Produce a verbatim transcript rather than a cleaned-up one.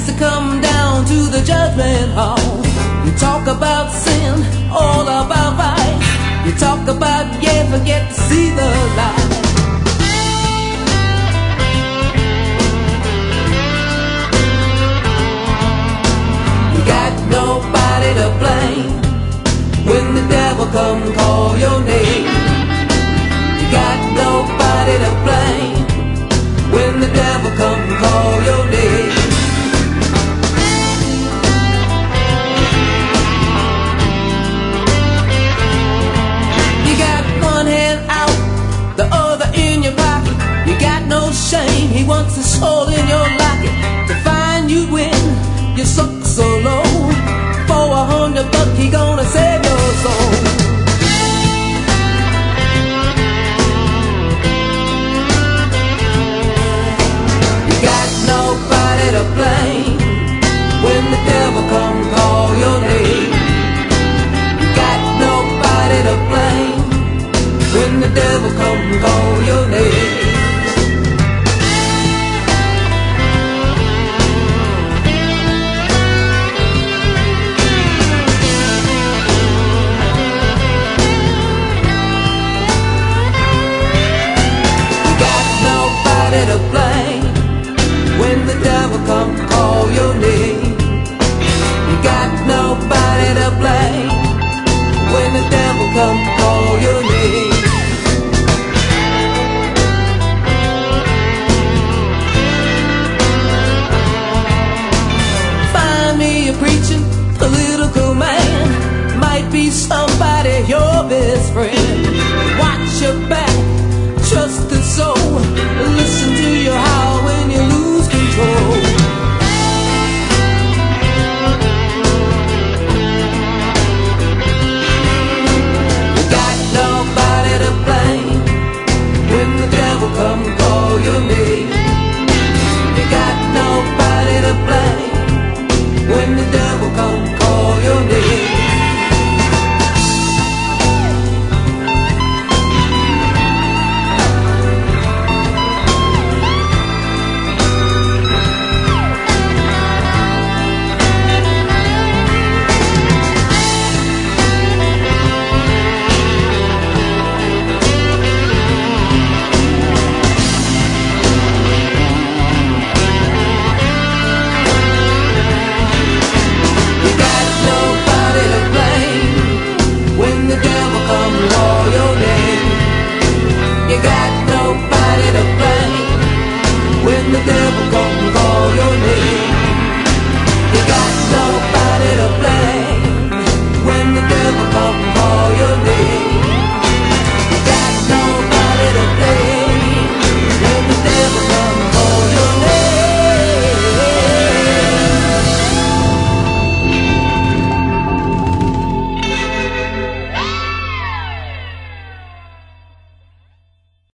has to come down to the judgment hall. You talk about sin, all about vice. You talk about, yeah, forget to see the light. You got nobody to blame when the devil come call your name. You got nobody to blame when the devil come call your name. You got one hand out, the other in your pocket. You got no shame, he wants his soul in your locket. To find you win, you suck so low. For a hundred bucks, he gonna save your soul. To blame when the devil come call your name. You got nobody to blame when the devil come call your name. You got nobody to blame when the devil come call your name. You got nobody to blame when the devil come call your name. Find me a preaching political man, might be somebody your best friend. Watch your back,